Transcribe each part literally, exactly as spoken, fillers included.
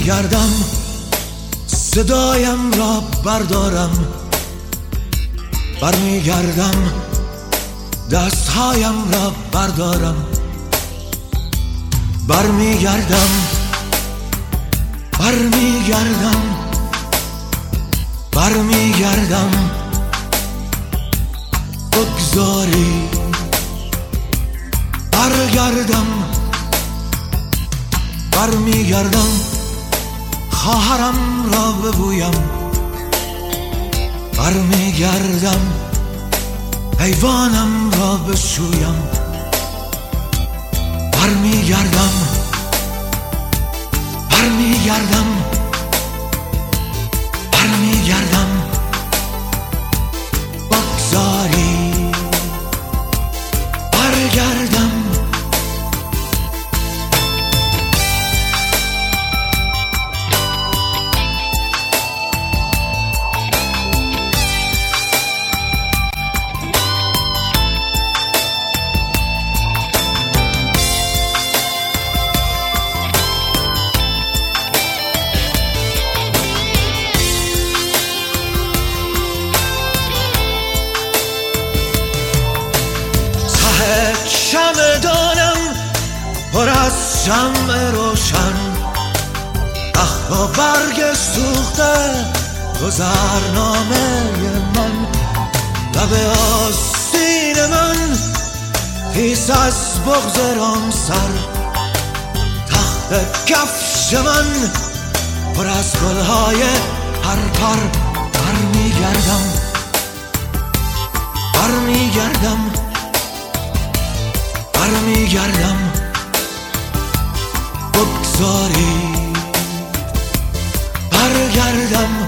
برمیگردم صدایم را بردارم، برمیگردم دستهایم را بردارم، برمیگردم برمیگردم برمیگردم بگذاری برگردم، برمیگردم خواهرم را ببویم، برمیگردم حیوانم را بشویم، برمیگردم برمیگردم برمیگردم بگذاری برگردم. چمدانم پر از شمع روشن، اخ و برگ سوخته گذرنامه من، لب آستین من خیس از بغض رامسر، تخت کفش من پر از گلهای پرپر، برمیگردم برمیگردم برمیگردم بگذاری برگردم.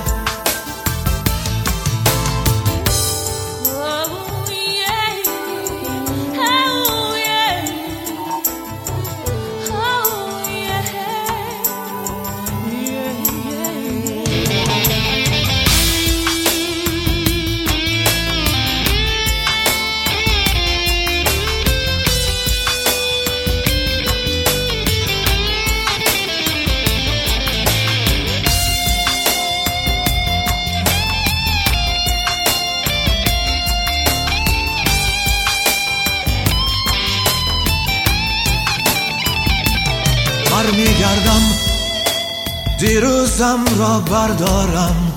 برمیگردم دیروزم را بردارم،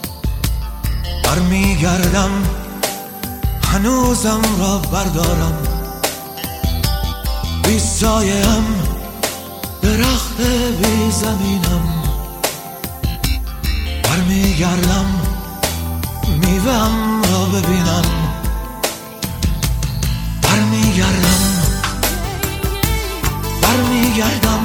برمیگردم هنوزم را بردارم، بی سایه‌ام درخت بی زمینم، برمیگردم میوه‌ام را ببینم، برمیگردم برمیگردم